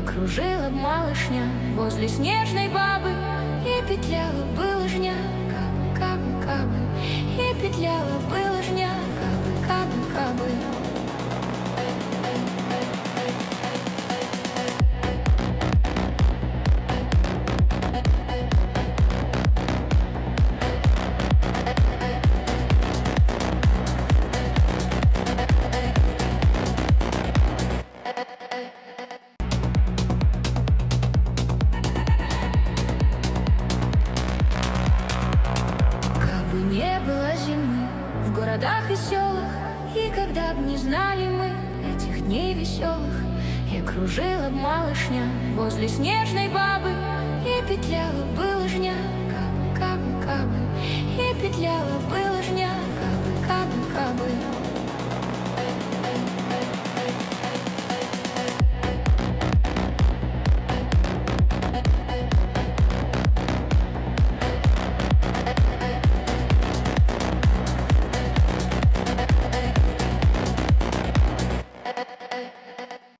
И кружила б малышня возле снежной бабы, и петляла бы лыжня, кабы, кабы, кабы, и петляла бы лыжня, кабы, кабы, кабы. Не было зимы в городах и селах, и когда б не знали мы этих дней веселых, и кружила б малышня возле снежной бабы, и петляла бы лыжня, кабы, кабы, кабы, и петляла бы